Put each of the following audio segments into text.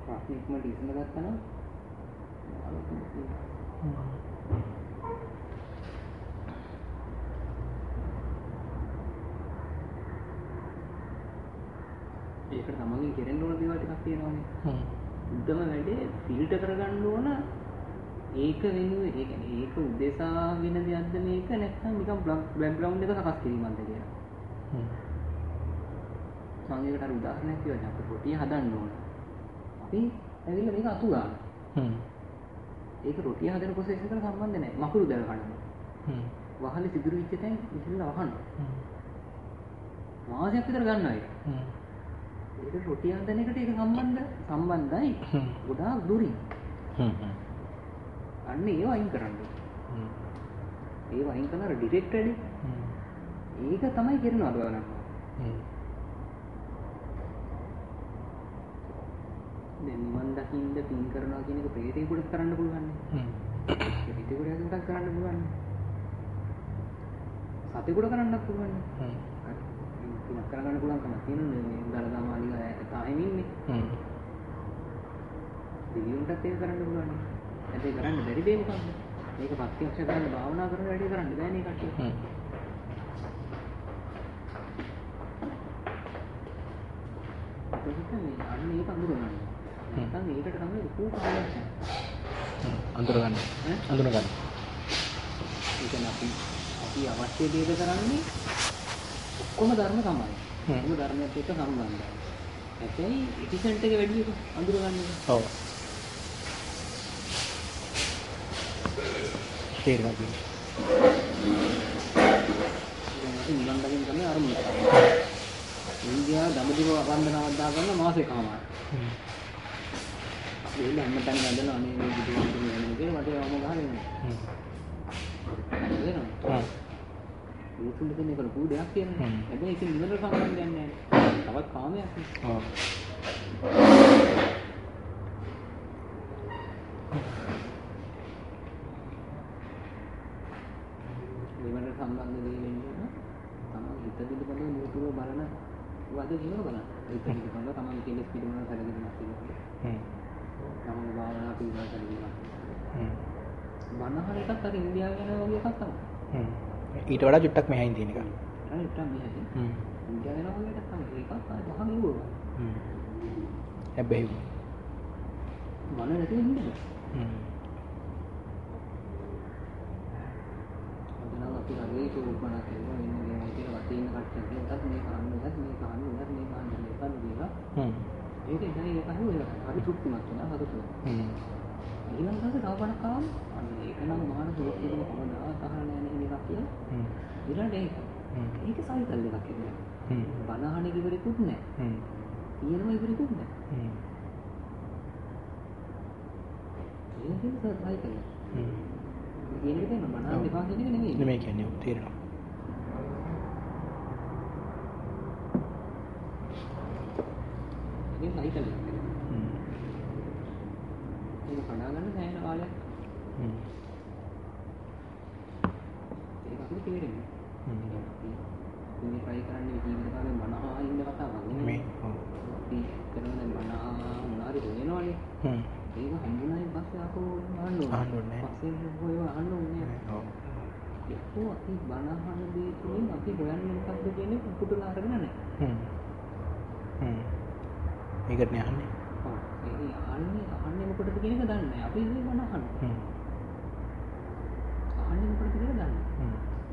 ප්‍රශ්නිකම ඩිසන ගත්තා නම් ඒකට තමන්ගේ කෙරෙන්න ඕන දේවල් ටිකක් තියෙනවානේ. උද්දම වැඩේ ෆිල්ටර් කරගන්න ඕන. ඒක වෙනුවෙන් ඒ කියන්නේ ඒක උදෙසා වෙන දෙයක්ද මේක නැත්නම් නිකන් බෑග්ග්‍රවුන්ඩ් එක සකස් කිරීමක්ද කියලා. මම ඒකට අර උදාහරණයක් කියවන්න අපිට රොටිය හදන්න ඕන. අපි ඇවිල්ලා මේක අතු ගන්න. ඒක රොටිය හදන ප්‍රොසෙස් එකට සම්බන්ධ නැහැ. මකුරු දැල ගන්නවා. වහලේ සිදුරු විච්ච තැන් ඉතිරිලා වහනවා. මාසයක් විතර ගන්නවා ඒක. ඒක රොටිය හදන එකට ඒක සම්බන්ධයි. ගොඩාක් දුරින්. අන්න ඒව අයින් කරන්න. ඒව අයින් කරන අර ඩිරෙක්ට් වැඩි. ඒක තමයි කරනවා බලන්න. දැන් මන් දකින්න පින් කරනවා කියන එක ප්‍රේතේකට කරන්න පුළුවන් නේ. ප්‍රේතේකට හදන්නත් කරන්න පුළුවන්. සතේකට කරන්නත් පුළුවන්. පින් කරගන්න පුළුවන් කම තියෙනවා මේ දලදා මාලිගා තායින් ඉන්නේ. දිවියුන්ටත් ඒක කරන්න පුළුවන්. හැබැයි කරන්න බැරි දෙයක් මොකක්ද? මේක ප්‍රත්‍යක්ෂ කරන්න භාවනා කරන වැඩි කරන්න බෑනේ කට්ටිය. ඒක අන්න ඒක අඳුරගන්න. නැත්නම් ඒකට තමයි ලොකු කාලයක් යන්නේ. අඳුරගන්න. අඳුරගන්න. ඒ කියන්නේ අපි අවශ්‍ය දේද කරන්නේ ඔක්කොම ධර්ම තමයි. ඔක්කොම ධර්මයට එක්ක සම්බන්ධයි. හැබැයි එෆිෂන්ට් එක වැඩි එක අඳුරගන්න එක. ඔව්. තේරුම් ගන්න. දැන් නිවන් දකින්න තමයි ආරම්භ කරන්නේ. ඉන්දියාව දඹදිව වන්දනාවක් දාගන්න මාසෙකමාර. ඒක හැමතැනම වැදෙනවා නේ මේ විදිහට වෙන කියලා මට යවම ගහන්නේ. නේද? උතුම් දෙන්නේ කල පොඩි දෙයක් කියන්නේ. හැබැයි ඒක නිවනට සම්බන්ධයක් නැහැ. තවත් කාමයක් නේ. ඔව්. නිවනට සම්බන්ධ දෙයක් නෙවෙයි. තමයි හිත පිළිබඳව මුතුව බලන වද දිනව බලන්න. හිත පිළිබඳව තමයි කෙලෙස් පිළිබඳව සැලකීමක් තියෙනවා. තමයි භාවනා පිළිබඳව සැලකීමක්. බණහර එකත් අර ඉන්දියාවේ යනවා වගේ එකක් තමයි. ඊට වඩා චුට්ටක් මෙහායින් තියෙන එක. අර චුට්ටක් මෙහායින්. ඉන්දියාවේ යනවා වගේ එකක් තමයි. ඒකත් මහා නිවුව. හැබැයි මන නැති ඉන්නේ. අදනම් අපි හරියට උපනා කරනවා ඉන්නේ මේ කියලා වටේ ඉන්න කට්ටියටත් මේ කන්නේ මේක දීලා. ඒකයි දැන් ඒක හරි තෘප්තිමත් වෙනවා හදතුන. ඊළඟට තව බණක් ආවම අන්න ඒක නම් මහාන සෝත්තියකම කවදාවත් අහලා නැහැ නේ මේක කියලා. ඊළඟට ඒක සයිකල් එකක් කියන්නේ. බණ අහන ඉවරෙකුත් නැහැ. කියනවා ඉවරෙකුත් නැහැ. ඒක සයිකල්. කියන්නේ දෙන්න බණ අහන්න එපා කියන එක නෙමෙයි. නෙමෙයි කියන්නේ තේරෙනවා. ඒක සයිකල් එකක්. ඒක කඩා ගන්න සෑහෙන කාලයක්. ඒක අපිට තේරෙන්නේ. මේ try කරන්නේ ජීවිත කාලේ මනහා ඉන්න කතාවක් නෙමෙයි. අපි කරන මනහා මොනාරි වෙනවනේ. ඒක හම්බුනායින් පස්සේ ආපහු අහන්න ඕනේ. පස්සේ හොයව අහන්න ඕනේ. ඔව්. ඒක අපි බනහන දේ තුලින් අපි හොයන්නේ මොකක්ද කියන්නේ පුදුලා අරගෙන නැහැ. මේකට නේ අහන්නේ. ඔව්. ඒ අහන්නේ මොකටද කියන එක දන්නේ නැහැ. අපි ඉන්නේ බන අහන්නේ. අහන්නේ මොකටද කියලා දන්නේ නැහැ.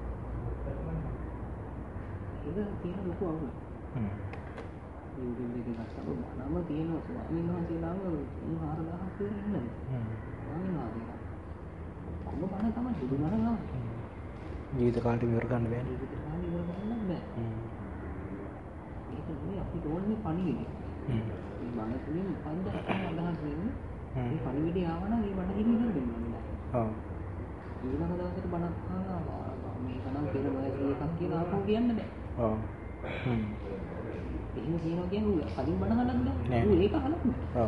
ඒක තියෙන ලොකු අවුලක්. YouTube එකේ ගත්තම නම තියෙනවා ස්වාමීන් වහන්සේලාම 4000ක් විතර ඉන්නවා. ස්වාමීන් වහන්සේලා. කොහොම බණ තමයි සුදු නරනවා. ජීවිත කාලේ ඉවර ගන්න බෑ. ජීවිත කාලේ ඉවර ගන්න බෑ. ඒක නෙවෙයි අපි ඕනේ පණිවිඩය. මේ බණ තුලින් පන්දක් අදහස් වෙන්නේ. මේ පණිවිඩය ආවනම් මේ බණ කිවි ඉවර වෙනවා. ඔව්. ඊළඟ දවසට බණක් අහනවා. මේක නම් පෙර වයසේ එකක් කියලා ආපහු කියන්න බෑ. ඔව්. එහෙම කියනවා කියන්නේ කලින් බණ අහලත් නෑ. ඌ ඒක අහලත් නෑ. ඔව්.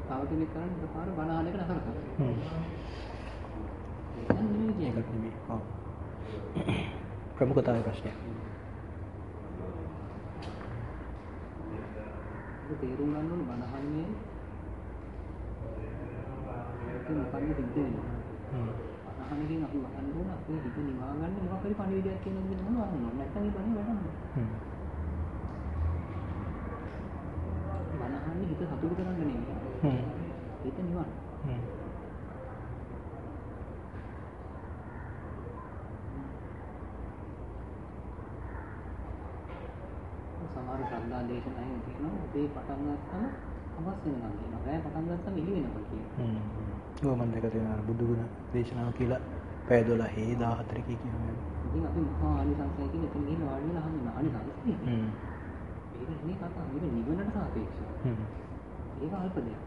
තව කෙනෙක් කරන්නේ එකපාර බණ අහන එක නතර කරනවා. ඒකට නෙමෙයි. ඔව්. ප්‍රමුඛතාවයේ ප්‍රශ්නයක්. ඒක තේරුම් ගන්න ඕනේ බණ අහන්නේ ඒක මොකක්ද සිද්ධ වෙන්නේ. අහන්නකින් අපි වහන්න ඕන අපේ හිත නිවා ගන්න මොකක් හරි පණිවිඩයක් කියන විදිහට මොනවා වහන්න ඕන. නැත්නම් ඒ බණ වැඩන්නේ. බණ අහන්නේ හිත සතුට කරගන්න නෙමෙයි. හිත නිවන්න. සමහර ශ්‍රද්ධා දේශනාවෙන් කියනවා උදේ පටන් ගත්තම අවස් වෙනවා කියනවා. රැය පටන් ගත්තම එළි වෙනවා කියනවා. ඔව් මම දැක තියෙනවා බුදු ගුණ දේශනාව කියලා පැය 12 14 කියනවා. ඉතින් අපි මහා ආනිසංසය කියන එතන ගිහින් වාඩි වෙලා අහන්නේ ආනිසංසය. ඒක නේ කතා. මේක නිවනට සාපේක්ෂව. ඒක අල්ප දෙයක්.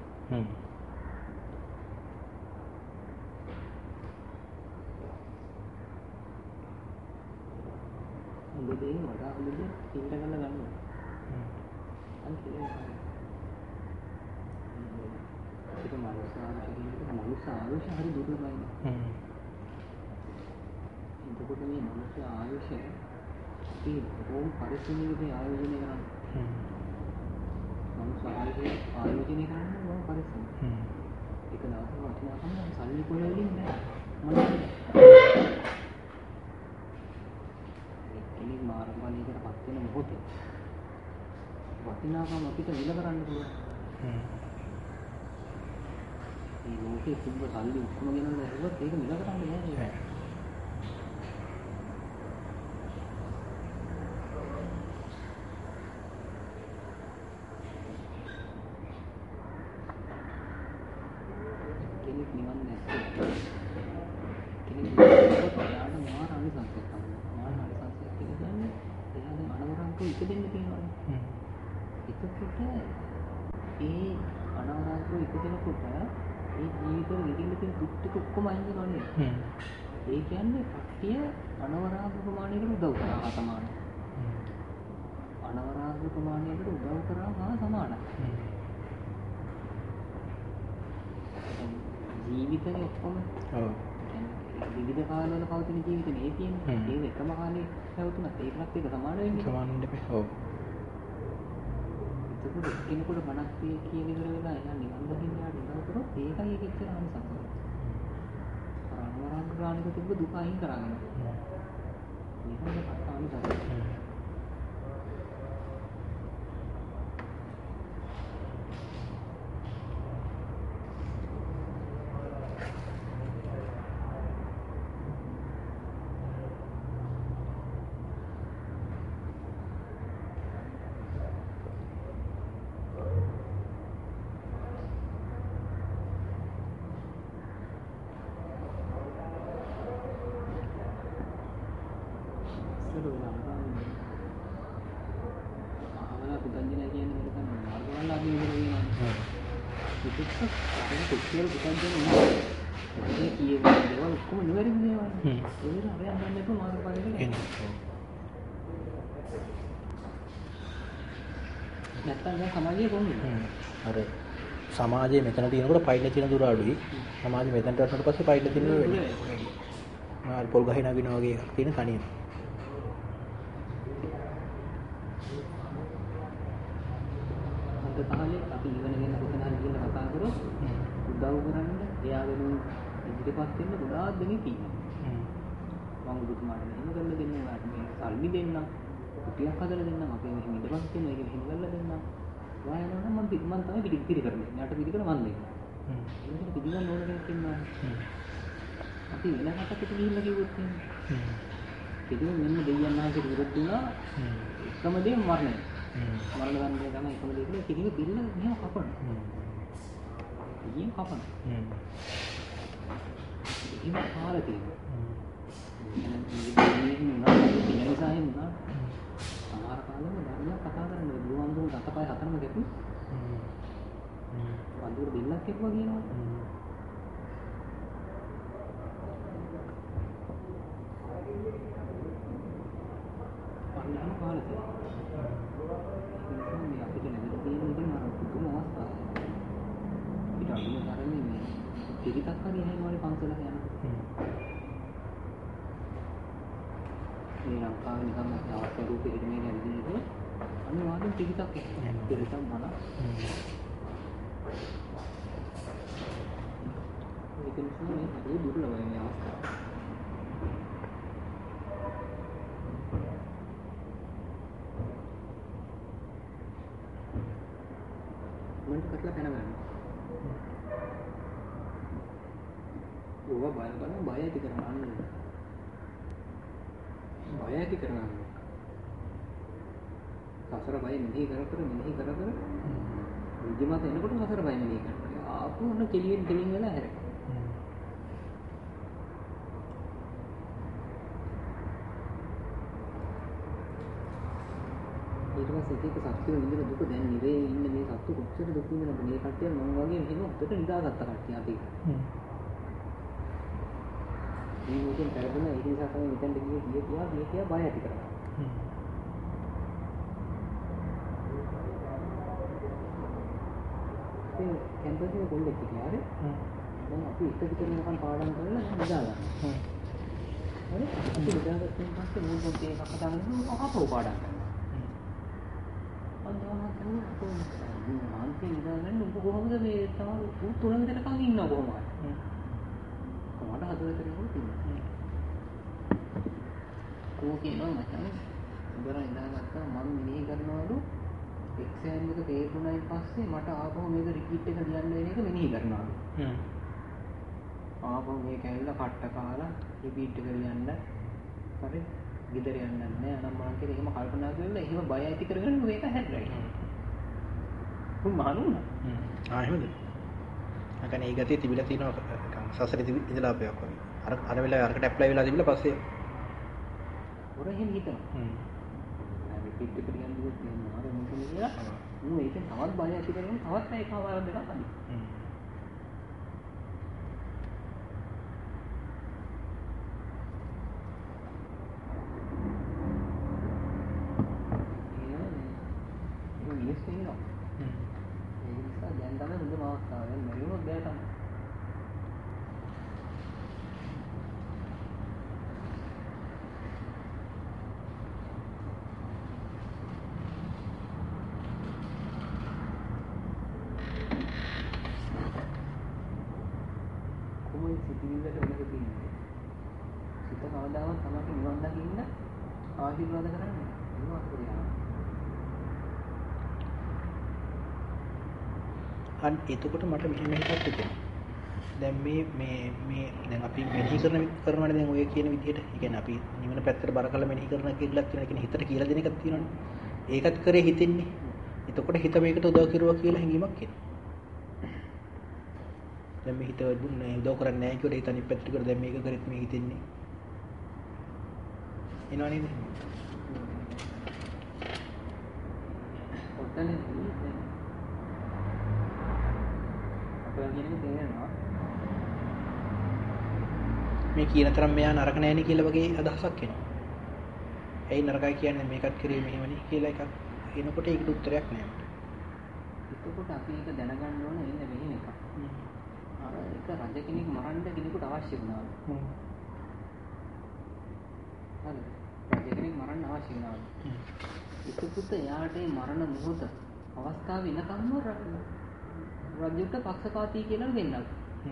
හොඳ දෙයින් වඩා හොඳ දෙයක් ඉන්න ගන්න ගන්නවා. ඒක මනුස්ස ආයුෂ හරි දුර්ලභයි. එතකොට මේ මනුස්ස ආයුෂ අපි බොහොම පරිස්සමෙන් ආයෝජනය කරන්නේ. මනුස්ස ආයුෂ ආයෝජනය කරන්නේ බොහොම පරිස්සමෙන්. ඒක දවසක් වටිනාකම සල්ලි කොල වලින් නෑ. කෙනෙක් මාර්ගඵලයකට පත් වෙන මොහොතේ වටිනාකම අපිට විල කරන්න පුළුවන්. මේ ලෝකේ තිබ්බ සල්ලි ඔක්කොම ගෙනල්ලා ඇහුවත් ඒක විල කරන්න බෑ නේද? කෙනෙක් නිවන් දැක්කේ කෙනෙක් යාන මාර අනිසංසයක් තමයි. මාර අනිසංසයක් කියන්නේ එයාගේ අනවරංක ඉපදෙන්න තියෙනවා. එතකොට ඒ අනවරංක ඉපදෙනකොට ඒ ජීවිතේ විඳින්න තියෙන දුක් ටික ඔක්කොම අයින් වෙනවා නේද? ඒ කියන්නේ කට්ටිය අනවරාග ප්‍රමාණයකට උදව් කරා සමානයි. අනවරාග ප්‍රමාණයකට උදව් කරා හා සමානයි. ජීවිතේ ඔක්කොම ඔව් විවිධ කාලවල පවතින ජීවිතේ මේ තියෙන්නේ. ඒක එකම කාලේ පැවතුනත් ඒකත් එක සමාන වෙන්නේ. සමාන වෙන්නේ. ඔව්. ඒකත් කෙනෙකුට මනක් වේ කියන ඉවර වෙලා එයා නිවන් දකින්න යාට උදව් කරොත් ඒකයි ඒක එච්චර අනිසංසය. අනවරාග ගානක තිබ්බ දුක අයින් කරගන්න. මේකම කතාවයි තමයි. කොච්චර පුතන්ජන ඉන්නේ. ඒ කියන දේවල් ඔක්කොම නෙවෙයි නේද? ඒක අපි අඳන්නේ කො මාර්ගඵලයකට එන්නේ. නැත්තම් දැන් සමාජයේ කොහොමද? අර සමාජයේ මෙතන තියෙනකොට පයිල තියෙන දුර අඩුයි. සමාජයේ මෙතනට වටනට පස්සේ පයිල තියෙන දුර වැඩි. මාල් පොල් ගහේ නගිනවා වගේ එකක් තියෙන තනියම. අන්තතාලේ අපි ඉගෙන ගන්න කොතන හරි කියලා කතා කරොත් උදව් කරන්න එයාගෙන ඉදිරියපත් වෙන්න ගොඩාක් දෙනෙක් ඉන්නවා. මම ඔබතුමාට මෙහෙම කරලා දෙන්නම්, ඔයාලට මේ සල්ලි දෙන්නම්, කුටියක් හදලා දෙන්නම්, අපේ මෙහෙම ඉඳපත් වෙන එක මෙහෙම කරලා දෙන්නම්. ඔයා යනවා නම් මම තමයි පිටි කරන්නේ. යාට පිටි කර මන් දෙන්න. ඒකට පිටි ගන්න ඕන කෙනෙක් ඉන්නවා. අපි වෙන හතකට ගිහිල්ලා කිව්වොත් පිටි මෙන්න දෙයියන් ආන්සේ විරුද්ධ වුණා. එකම දේ මරණය. මරණ දඬුවම තමයි එකම දේ කියලා කිරිම බිල්ල මෙහෙම කපනවා. ඊයෙන් කපනවා. ඒක කාලේ තියෙනවා. මේ නිසා එන්නා සමහර කාලෙම ධර්මයක් කතා කරන්නේ බුදුහාමුදුරුවෝ දතපය හතරම දෙපු. වඳුර බිල්ලක් කෙපුවා කියනවා. අන්න කාලේ තියෙනවා. අපිට ලැබෙන දේ ඉතින් අර පුදුම අවස්ථාවක්. පිළිතක් හරි එහෙම වගේ පන්සලක යනවා. මේ ලංකාවේ නිකන් අවස්ථා රූපෙ හිටමේ නැතිනේ. අනිවාර්යෙන් පිළිතක් එක්ක. පිළිතක් බලන්න. ඒක නිසා මේ හරි දුර්ලභයි මේ අවස්ථාව. මන්ට කටලා පැන ගන්න. ඕවා බය ඇති කරගන්න. බය ඇති කරගන්න. සසර බය මෙහි කර විද්‍යමාත එනකොට සසර බය මෙහි කරනවා. ආපහු ඔන්න කෙලියෙන් වෙලා හැරෙනවා. ඊට පස්සේ ඒක සත්‍ය විඳින දුක දැන් නිවේ ඉන්න මේ සත්තු කොච්චර දුක් විඳිනවද මේ කට්ටිය මම වගේ මෙහෙම උඩට නිදාගත්ත කට්ටිය අපි. මේ මොකෙන් කරගෙන ඒ නිසා තමයි මෙතෙන්ට ගියේ බය ඇති කරගන්න. ඒ කැම්පස් එකේ කොල්ලෙක් හිටියා හරි. දැන් අපි එක විතර නිකන් පාඩම් කරලා නිදාගන්න. හරි? අපි නිදාගත්තන් පස්සේ මූල් පොතේ එකක් කතා කරනවා අපෝ පාඩම් කරනවා. මාන්ති නිදාගන්න උඹ කොහොමද මේ තමයි තුන විතරකම් ඉන්නවා කොහොමද? කොහොමද හදවතට නෙවෙයි. කියනවා මචං උඹලා ඉඳාගත්තා මම මෙහෙ කරනවලු එක්සෑම් එක තේරුණායින් පස්සේ මට ආපහු මේක රිපීට් එක ලියන්න වෙන එක මෙනෙහි කරනවලු. ආපහු මේක ඇවිල්ලා කට්ට කාලා රිපීට් එක ලියන්න හරි ගෙදර යන්න නැහැ අනම් මං කියලා එහෙම කල්පනා කරලා එහෙම බය ඇති කරගෙන මේක හැදලා. මහනුනා. එහෙමද? අකනේ ඒ ගතිය තිබිලා තියෙනවා සසරේ ඉඳලා අපයක් වගේ. අර වෙලාවේ අරකට ඇප්ලයි වෙලා තිබිලා පස්සේ ඔර එහෙම හිතනවා. රිපීට් එක ලියන්න දුවත් මේ මාර මොකද කියලා. ඒකෙන් තවත් බය ඇති කරගෙන තවත් ඒකවල් දෙකක් අඩි. ආශිර්වාද කරන්නේ මොනවද කියලා. අන්න එතකොට මට මෙහෙම හිතක් හිතෙනවා. දැන් මේ දැන් අපි මෙනෙහි කරනවානේ දැන් ඔය කියන විදිහට. ඒ කියන්නේ අපි නිවන පැත්තට බර කරලා මෙනෙහි කරන කියලා තියෙනවා. ඒ කියන්නේ හිතට කියලා දෙන එකක් තියෙනවානේ. ඒකත් කරේ හිතෙන්නේ. එතකොට හිත මේකට උදව් කරුවා කියලා හැඟීමක් එනවා. දැන් මේ හිත උදව් කරන්නේ නැහැ කියලා හිත අනිත් පැත්තට කර දැන් මේක කරෙත් මේ හිතෙන්නේ. එනවා නේද? ඔතනදී අපේ කියන්නේ තේරෙනවා මේ කියන තරම් මෙයා නරක නෑනේ කියලා වගේ අදහසක් එනවා. ඇයි නරකයි කියන්නේ මේකත් කරේ මෙහෙමනේ කියලා එකක් එනකොට ඒකට උත්තරයක් නෑ මට. එතකොට අපි ඒක දැනගන්න ඕනේ එන්නේ මෙහෙම එකක්. අර එක රජ කෙනෙක් මරන්න කෙනෙකුට අවශ්‍ය වුණා. හරි. රජ කෙනෙක් මරන්න අවශ්‍ය වුණා. එතකොට එයාට මේ මරණ මොහොත අවස්ථාව වෙනකම්ම රජුට පක්ෂපාතී කියලා වෙන්නල්.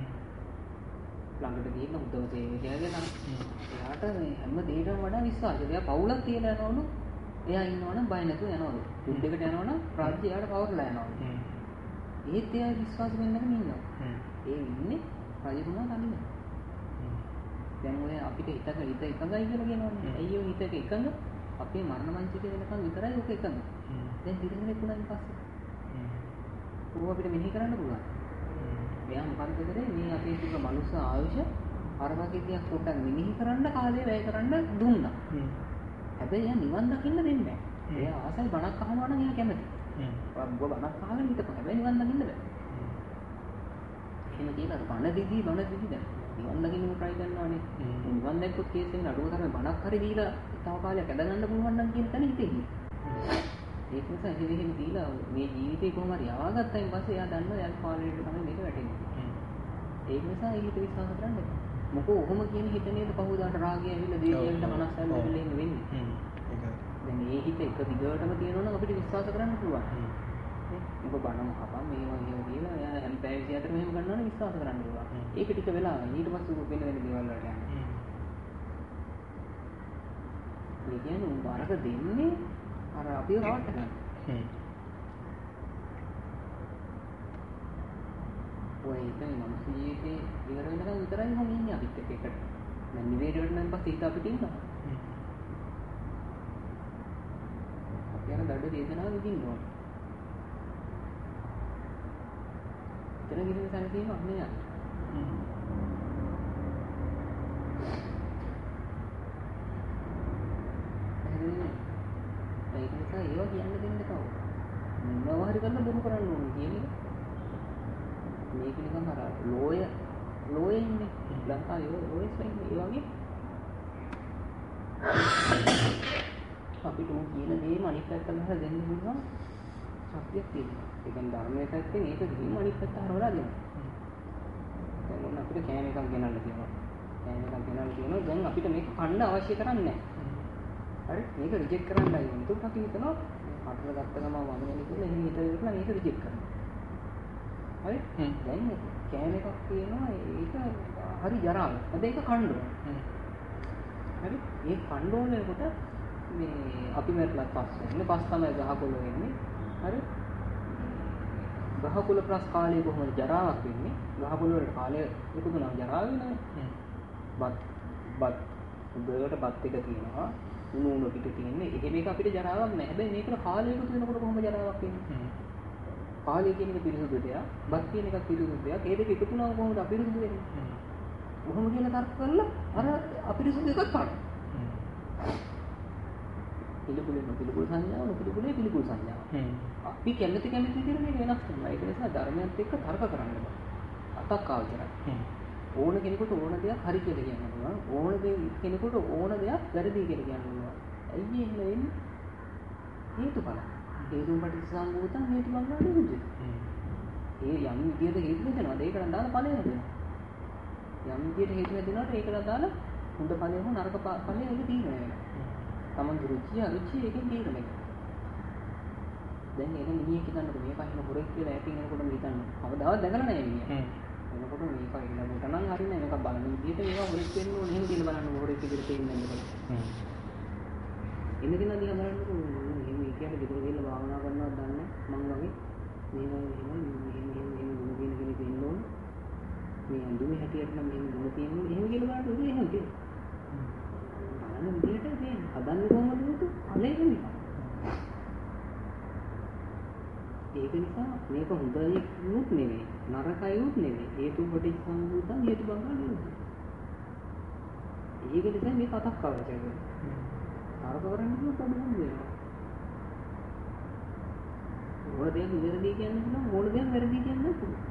ළඟට ගිහින් උදව් දෙන්නේ කියලාගෙන එයාට මේ හැම දෙයකටම වඩා විශ්වාසය. එයා පවුලක් තියලා යනවලු. එයා ඉන්නවනම් බය නැතුව යනවලු. යුද්ධයකට යනවනම් රාජ්‍ය එයාට පවර්ලා යනවලු. ඒත් එයා විශ්වාස වෙන්නකම ඉන්නවා. ඒ ඉන්නේ රජුණා තනියම. දැන් ඔය අපිට හිත එකඟයි කියලා කියනවනේ. ඇයි ඔය හිතක එකඟ? අපේ මරණ මංචකේ වෙනකන් විතරයි ඔක එකඟ. දැන් දිරිමනේ කුණාන් පස්සේ. ඕක අපිට මෙහෙ කරන්න පුළුවන්. මෙයා මොකක්ද කරේ? මේ අපේ තිබ්බ මනුස්ස ආයුෂ අර වගේ දෙයක් පොඩ්ඩක් මෙනෙහි කරන්න කාලේ වැය කරන්න දුන්නා. හැබැයි එයා නිවන් දකින්න දෙන්නේ නැහැ. එයා ආසයි බණක් අහනවා නම් එයා කැමති. බණක් අහගෙන හිටපන්. හැබැයි නිවන් දකින්න බෑ. එහෙම කියලා බණ දිදී දැන් නිවන් දකින්න try කරනවානේ. නිවන් දැක්කොත් කේස් එකෙන් අඩුව තරමේ බණක් හරි දීලා තව කාලයක් ඇද ගන්න පුළුවන් නම් කියන තැන හිතෙන්නේ. ඒක නිසා එහෙම දීලා මේ ජීවිතේ කොහොම හරි යවාගත්තයින් පස්සේ එයා දන්නවා එයාගේ පාලනයට තමයි මේක වැටෙන්නේ. ඒක නිසා ඊට විශ්වාස කරන්න එපා. මොකෝ ඔහොම කියන හිත නේද පහුදාට රාගය ඇවිල්ලා දේශයෙන් මනසෙන් ඇවිල්ලා එහෙම වෙන්නේ. ඒකයි. දැන් මේ හිත එක දිගටම තියෙනවා නම් අපිට විශ්වාස කරන්න පුළුවන්. මොකද බණම කපා මේවා එහෙම කියලා එයා හැම පැය 24 මෙහෙම ගන්නවනේ විශ්වාස කරන්න පුළුවන්. ඒක ටික වෙලා ඊට පස්සේ උඹ වෙන දේවල් වලට යනවා. ඒ කියන්නේ උඹ අරක දෙන්නේ අර අපිව රවට්ට ගන්න. ඔය ඉතින් මනුස්ස ජීවිතේ ඉවර වෙනකන් විතරයි මම ඉන්නේ අපිත් එක්ක එකට. දැන් නිවේදයට නම් පස්සේ හිත අපිට ඉන්නවා. අපි යන දඩ වේදනාව විඳින්න ඕන. එතන ගිහින් සැලකීමක් නෑ. ඒක නිසා ඒවා කියන්න දෙන්න කව. මොනවා හරි කරලා බොරු කරන්න ඕනේ කියන එක. මේක නිකන් අර ලෝය ඉන්නේ ලංකාවේ ඔය සයින් ඒ වගේ අපිට උන් කියන දේම අනිත් පැත්තට ගහලා දෙන්න පුළුවන් ශක්තියක් තියෙනවා. ඒ කියන්නේ ධර්මයේ පැත්තෙන් ඒක ගිහින් අනිත් පැත්ත හරවලා දෙනවා. දැන් ඔන්න අපිට කෑම එකක් ගෙනල්ලා තියෙනවා. කෑම එකක් ගෙනල්ලා තියෙනවා. දැන් අපිට මේක කන්න අවශ්‍ය කරන්නේ නැහැ. හරි මේක රිජෙක්ට් කරන්නයි ඕනේ. ඒකට අපි හිතනවා අතට ගත්ත ගමන් වමනේ කියලා එහෙම හිතලා මේක රිජෙක්ට් කරනවා. හරි දැන් කෑම එකක් තියෙනවා ඒක හරි ජරාව. අද ඒක කන්න ඕනේ. හරි මේ කන්න ඕනේකොට මේ අපි මෙట్లా පස් වෙන්නේ පස් තමයි ගහකොළ වෙන්නේ. හරි ගහකොළ ප්‍රස් කාලේ කොහොමද ජරාවක් වෙන්නේ? ගහකොළ වලට කාලය ඉක්ුණා ජරාව වෙනවා. බත් උදේට බත් එක තියෙනවා. උණු පිට තියෙන්නේ. එහෙම එක අපිට ජරාවක් නැහැ. හැබැයි මේකට කාලය එකතු වෙනකොට කොහොම ජරාවක් වෙන්නේ? කාලය කියන එක පිරිසුදු දෙයක්, බත් කියන එක පිරිසුදු දෙයක්. ඒ දෙක එකතු වුණාම කොහොමද අපිරිසුදු වෙන්නේ? කොහොම කියලා තර්ක කරලා අර අපිරිසුදු එකක් ගන්න. පිළිකුල් සංඥාව, පිළිකුල් සංඥාව. අපි කැමති විදිහට මේක වෙනස් කරනවා. ඒක නිසා ධර්මයත් එක්ක තර්ක කරන්න බෑ. අතක් ආවතරයි. ඕන කෙනෙකුට ඕන දෙයක් හරි කියලා කියන්න පුළුවන්. ඕන කෙනෙකුට ඕන දෙයක් වැරදි කියලා කියන්න පුළුවන්. ඇයි එහෙම වෙන්නේ? හේතුඵල. හේතුන් පටිච්චසමුප්පාදං හේතුඵල නිරුද්ධ. ඒ යම් විදියට හේතු දෙනවා. ඒකට දාලා ඵලය හැදෙනවා. යම් විදියට හේතු හැදෙනකොට ඒකට දාලා හොඳ ඵලය හෝ නරක ඵලය ඒක තීරණය වෙනවා. තමන්ගේ රුචිය අරුචිය එකෙන් තීරණය වෙනවා. දැන් ඒක මිනිහෙක් හිතන්නකො මේ පහින හොරෙක් කියලා ඇතින් එනකොට මේ හිතන්න. කවදාවත් දැකලා නැහැ මිනිහා. එනකොට මේක ඉන්නකොට නම් හරිනේ මේක බලන විදිහට මේවා හොරෙක් වෙන්න ඕනේ. එහෙම කියලා බලන්න හොරෙක් විදිහට තේින්නේ නැහැ. එන්නකින් අදියා බලන්නකො මේ කියන්නේ විතර ගිහලා භාවනා කරනවත් දන්නේ මං වගේ මෙහෙම දුන කියන කෙනෙක් ඉන්න ඕනේ. මේ අඳුමේ හැටියට නම් මෙහෙම දුන තියෙනවා. එහෙම කියලා බලන්න එහෙම කියනවා. බලන විදිහට මේ හදන්නේ කොහොමද උතු අනේ වෙන්නේ. ඒක නිසා මේක හොඳයි නුත් නෙවෙයි නරකයි නුත් නෙවෙයි හේතු පටිච්චසමුප්පාදං හේතුඵල නිරුද්ධ. ඒක නිසා මේක අතක් අවශ්‍යයි. නරක කරන්නේ කිව්වොත් ප්‍රොබ්ලම් වෙනවා. ඕන දෙයක් නිවැරදි කියන්න පුළුවන් ඕන දෙයක් වැරදි කියන්න පුළුවන්.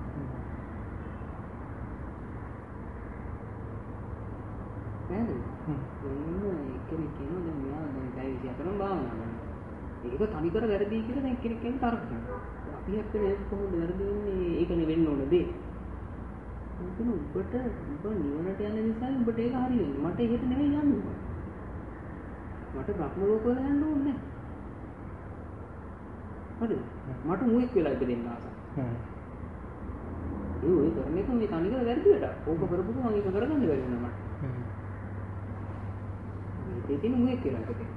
නේද? කෙනෙක් කියනවා දැන් මෙයා දැන් පැය 24ක් භාවනා කරනවා. ඒක තනිකර වැරදි කියලා දැන් කෙනෙක් කියන්නේ තරක කරනවා. අපි හැප්පෙන ඒක කොහොමද වැරදි වෙන්නේ? ඒකනේ වෙන්න ඕන දේ. මොකද ඔබ නිවනට යන නිසා ඔබට ඒක හරි වෙන්නේ. මට එහෙට නෙවෙයි යන්නේ. මට බ්‍රහ්ම ලෝක වල යන්න ඕනේ. හරිද? මට මුෙක් වෙලා ඉපදෙන්න ආසයි. ඒ ඔය කරන එක මේ තනිකර වැරදි වැඩක්. ඕක කරපුවම මම ඒක කරගන්න බැරි වෙනවා මට. ඒකෙන් මුෙක් වෙලා ඉපදෙන්න.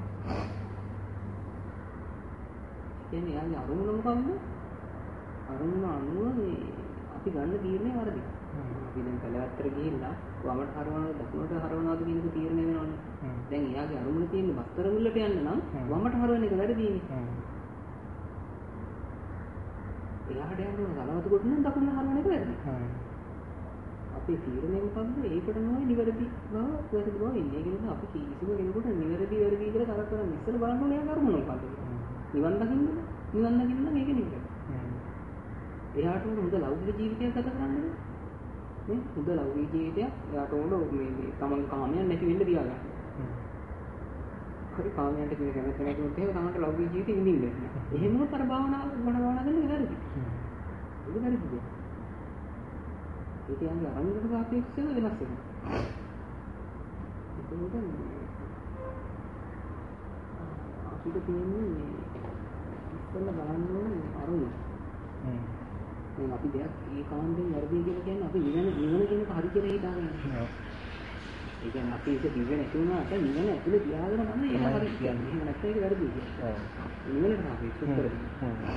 කියන්නේ යාගේ අරමුණ මොකක්ද? අරමුණ අනුව මේ අපි ගන්න තීරණය වරදි. අපි දැන් කලවත්තර ගිහිල්ලා වමට හරවනවද දකුණට හරවනවද කියන එක තීරණය වෙනවනේ. දැන් එයාගේ අරමුණ තියෙන්නේ බත්තර මුල්ලට යන්න නම් වමට හරවන එක වැරදිනේ. එයාට යන්න ඕන ගලවතු කොට නම් දකුණට හරවන එක වැරදි. අපේ තීරණය මොකක්ද? ඒකට නෝයි නිවැරදි බව වැරදි බව ඉන්නේ. ඒක නිසා අපි කිසිම කෙනෙකුට නිවැරදි වැරදි කියලා තරක් කරන්නේ ඉස්සෙල්ලා බලන්න ඕනේ එයාගේ අරමුණ මොකක්ද කියලා. නිවන් දකින්න මේක නෙවෙයි. එයාට උන් හොඳ ලෞකික ජීවිතයක් ගත කරන්නේ නේ? හොඳ ලෞකික ජීවිතයක් එයාට උන් මේ තමන් කාමයන් නැති වෙන්න තියාගන්න. හරි කාමයන්ට කියන කැමැත්ත නැති වුණොත් එහෙම තමන්ට ලෞකික ජීවිතෙ විඳින්න බැහැ. එහෙම වුණොත් අර භාවනා කරන එක වැරදි. ඒක වැරදි. ඒක යන්නේ අරමුණට සාපේක්ෂව වෙනස් වෙනවා. ඒකෙන් අපිට තියෙන්නේ ඉස්සෙල්ලා බලන්න ඕනේ අරමුණ. දැන් අපි දෙයක් ඒකාන්තයෙන් වැරදි කියලා කියන්නේ අපි නිවන කියන එක හරි කියලා හිතාගෙන ඉන්නවා. ඒ කියන්නේ අපි ඒක නිවන ඇතුළාට නිවන ඇතුළේ තියාගෙන තමයි ඒක හරි කියන්නේ. එහෙම නැත්නම් ඒක වැරදි කියන්නේ. ඔව්. නිවනට සාපේක්ෂව කරන්නේ.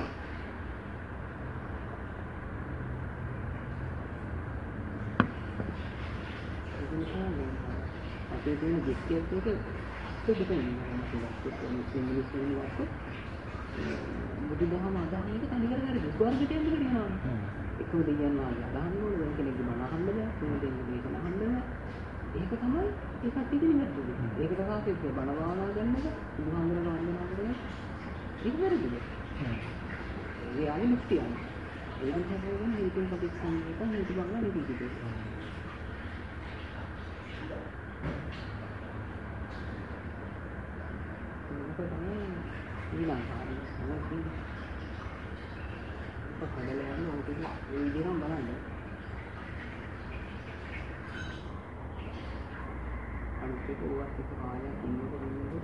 අපේ තියෙන දෘෂ්ටියත් එක බුදුදහම අදහන එක තනි කර හරි ස්වර්ගයට යන්න කියනවා. එකම දෙයයන් වාගේ අදහන්න ඕනේ වෙන කෙනෙක්ගේ මන අහන්න බෑ. වෙන දෙයක්ගේ දේශන අහන්න බෑ. ඒක තමයි ඒ කට්ටියක නිමැට්ටුනේ. ඒකට සාපේක්ෂව බණ භාවනා කරන එක බුදුහාමුදුරනේ වන්දනා කරන ඒක වැරදිද? ඒ ආනේ මුක්ති යන්නේ. ඒ නිසා කියන්නේ හේතුන් ප්‍රතිසංයුත හේතු බංගා නෙතිකේ. ඊළඟට තමයි කඩලා යන ඕක ඒ විදිහටම බලන්න. අනිත් එක ඕවත් එක කාලයක් ඉන්නකොට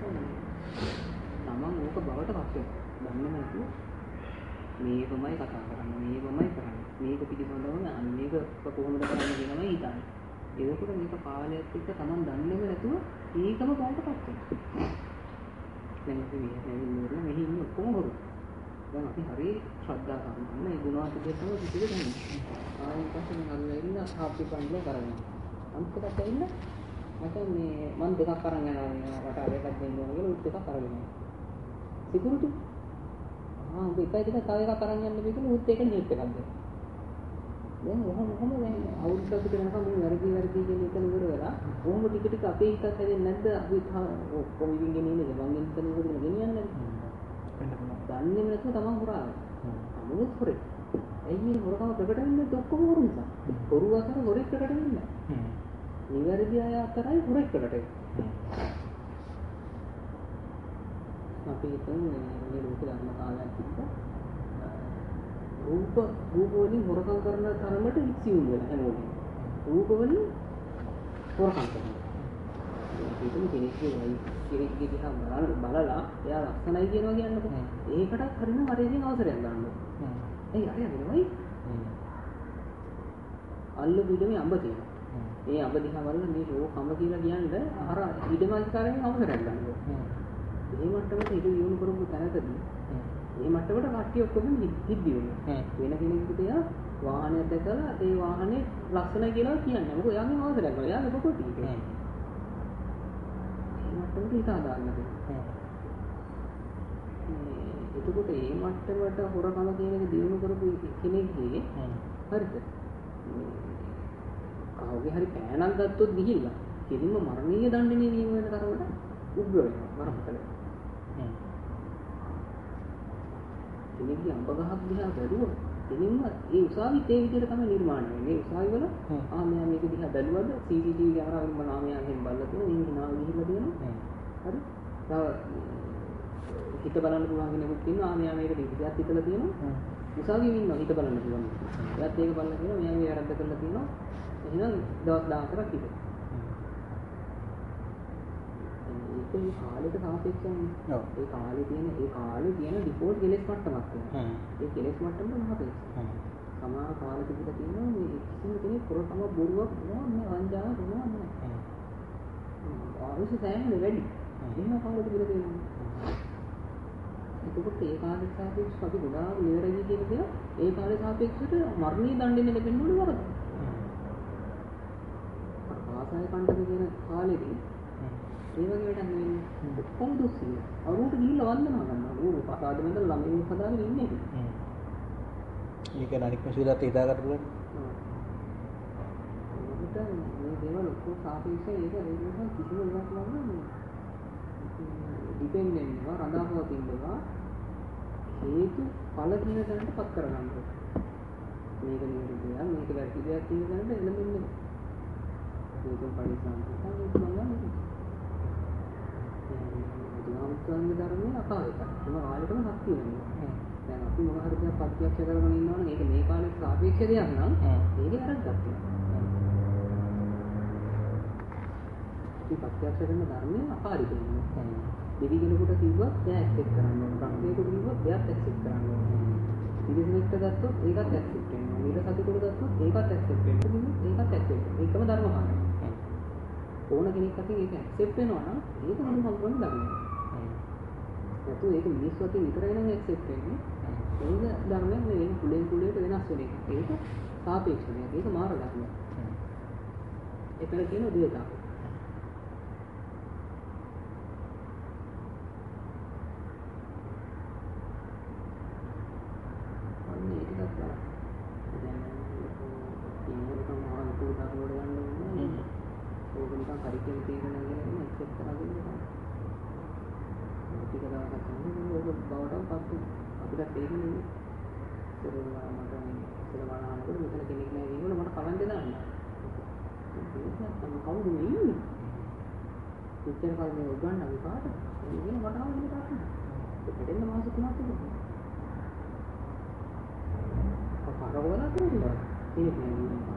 තමන් ඕක බවට පත් වෙනවා. දන්නේ නැතුව මේකමයි කතා කරන්නේ, මේකමයි කරන්නේ. මේක පිළිබඳව අන්නේක කොහොමද කරන්නේ කියලාමයි හිතන්නේ. ඒකකොට මේක කාලයක් එක්ක තමන් දන්නේම නැතුව ඒකම බවට පත් වෙනවා. දැන් අපි මෙහි ඉන්න ඔක්කොම හොරු. දැන් අපි හරි ශ්‍රද්ධා සම්පන්න ඒ ගුණවත් දෙයක් තමයි කිසිද දැනෙන්නේ. ආයෙත් පස්සේ මම අල්ලලා ඉන්න හාපි පන්ලෝ කරන්නේ. අන්තිමට ඇවිල්ලා මට මේ මම දෙකක් අරන් යනවා වටා දෙකක් දෙන්න ඕන කියලා උත් දෙකක් අරගෙන යනවා. සිකුරුටි උඹ එකයි දෙක තව එකක් අරන් යන්න බෑ කියලා උත් එක නියුත් එකක් දෙන්න. දැන් කොහොම දැන් අවුරුද්දකට වෙනකම් මේ වැඩි කියන එක නුගර වෙලා කොහොම ටික ටික අපේ හිතත් හැදෙන්නේ නැද්ද? අපි ඔක්කොම ඉතින් ගෙනියන්නේ මං ගෙන් තන උඩ ගෙනියන්නේ දන්නේම නැතුව තමන් හොරාවේ. අමුත් හොරේ. එයි මේ හොරකම ප්‍රකට වෙන්නේ ඔක්කොම හොරු නිසා. හොරු අතර හොරෙක් ප්‍රකට වෙන්නේ නැහැ. නිවැරදි අය අතරයි හොරෙක් ප්‍රකට වෙන්නේ. අපි හිතමු මේ ලෝකේ ධර්ම කාලයක් තිබ්බා. රූප වලින් හොරකම් කරන තරමට ඉක්සියුම් වෙලා හැමෝම. රූප වලින් හොරකම් කරනවා. ඒකම කෙනෙක්ගේ දිහා බලලා එයා ලස්සනයි කියනවා කියන්නකො. ඒකටත් හරිනම් හරියකින් අවසරයක් ගන්න ඕනේ. ඒ හරිය වෙනවයි. අල්ල බුදමේ අඹ තියෙනවා. ඒ අඹ දිහා බලලා මේ ෂෝක් අඹ කියලා කියන්නේ අර ඉඩමල්කාරයෙන් අවසරයක් ගන්න ඕනේ. මේ මට්ටමට ඉඩ යොමු කරපු තැනකදී මේ මට්ටමට කට්ටිය ඔක්කොම හිද්දි වෙනවා. වෙන කෙනෙකුට එයා වාහනයක් දැකලා ඒ වාහනේ ලස්සනයි කියලා කියන්නේ. මොකද එයාගේ අවසරයක් ගන්න. එයාගේ පොකොටි ඒක. මට්ටමට හිතා දාන්න බෑ. එතකොට මේ මට්ටමට හොරකම කියන එක දිනු කරපු කෙනෙක්ගේ හරිද? කවුගේ හරි පෑනක් ගත්තොත් ගිහිල්ලා කෙලින්ම මරණීය දඬුවමේ නියම වෙන තරමට උග්‍ර වෙනවා මරපතල. කෙනෙක්ගේ අඹ ගහක් දිහා බැලුවොත් කෙලින්ම ඒ උසාවිත් ඒ විදිහට තමයි නිර්මාණය වෙන්නේ. ඒ උසාවි වල මෙයා මේක දිහා බැලුවද CCTV කැමරාවෙන් මනාමියා එහෙම බලලා තියෙනවා. මේ හිනාව ගිහිල්ලා තියෙනවා. හරි? තව හිත බලන්න පුළුවන් කෙනෙකුත් ඉන්නවා. මෙයා මේක ටිකක් හිතලා තියෙනවා. උසාවියේ ඉන්නවා හිත බලන්න පුළුවන්. එයාත් ඒක බලලා තියෙනවා. මෙයා මේ වැරද්ද කරලා තියෙනවා. එහෙනම් දවස් 10ක් හිත. ඒ කාලෙට සාපේක්ෂව ඒ කාලේ තියෙන ඩිෆෝල්ට් කෙලෙස් මට්ටමක් තියෙනවා. ඒ කෙලෙස් මට්ටමට මහපේක්ෂ. සමහර කාලෙක තිබිලා තියෙනවා මේ කිසිම කෙනෙක් පොරකම බොරුවක් නෑ වංචාවක් නෑ. ආවශ්‍ය සෑහෙන වැඩි. එහෙම කාලෙක තිබිලා තියෙනවා. එතකොට ඒ කාලෙට සාපේක්ෂව අපි ගොඩාක් නිවැරදි කියන ඒ කාලේ සාපේක්ෂවට මරණීය දඬුවම ලැබෙන්න ඕනේ වරද. ආසාය කණ්ඩක කියන කාලෙදී ඒ වගේ වැඩක් නෙවෙයි. ඔක්කොම දුස්සිය. අවුරුදු ගිහිල්ලා වන්දනා කරනවා. ඌ පසාද මෙන්ද ළමයි හදාගෙන ඉන්නේ. මේක අනික් මිනිස්සුන්ට හිතාගන්න පුළුවන්. ඒකට මේ දේවල් ඔක්කොම සාපේක්ෂව ඒක නිසා කිසිම එකක් නෑ. ඩිපෙන්ඩන්ට් වෙනවා රඳාපවතිනවා. හේතු ඵල කියන තැනට පත් කරගන්න ඕනේ. මේක නිවැරදි දෙයක් මේක වැරදි දෙයක් කියන තැනට එළඹෙන්නේ. ඒක පරිසම්පන්න බුදුහාමුදුරන්ගේ ධර්මයේ අකාලිකයි. මොන කාලෙකම ශක්තිය වෙනවා. දැන් අපි මොන හරි දෙයක් ප්‍රත්‍යක්ෂ කරගෙන ඉන්නවනම් ඒක මේ කාලේට සාපේක්ෂ දෙයක් නම් ඒකේ වැරද්දක් තියෙනවා. අපි ප්‍රත්‍යක්ෂ කරන ධර්මයේ අපාරික වෙනවා. දෙවි කෙනෙකුට කිව්වත් එයා ඇක්සෙප්ට් කරන්න ඕන. බ්‍රහ්මයෙකුට කිව්වත් එයාත් ඇක්සෙප්ට් කරන්න ඕන. ඉතිරිසෙනෙක්ට ගත්තොත් ඒකත් ඇක්සෙප්ට් වෙනවා. ඊට සතුටුට ගත්තොත් ඒකත් ඇක්සෙප්ට් වෙනවා. ඒකත් ඇක්සෙප්ට්. ඒකම ධර්ම කාරණා. ඕන කෙනෙක් අතින් ඒක ඇක්සෙප්ට් වෙනවා නම් ඒක මොන සම්පූර්ණ ධර්මයක්. නැතු ඒක මිනිස්සු අතින් විතරයි නම් ඇක්සෙප්ට් වෙන්නේ. ඒක ධර්මයක් නෙවෙයි කුලෙන් කුලයට වෙනස් වෙන එක. ඒක සාපේක්ෂ දෙයක්. ඒක මාර ධර්මයක්. ඒකල කියන දෙයක්. ඉච්චර කල් මේ උගන්න අපි කාට ඉගෙන මට ආව ඉන්න තාක්ෂණ දෙන්න මාස 3ක් තිබුණා. අපරවලා තිබුණා. ඒක නේ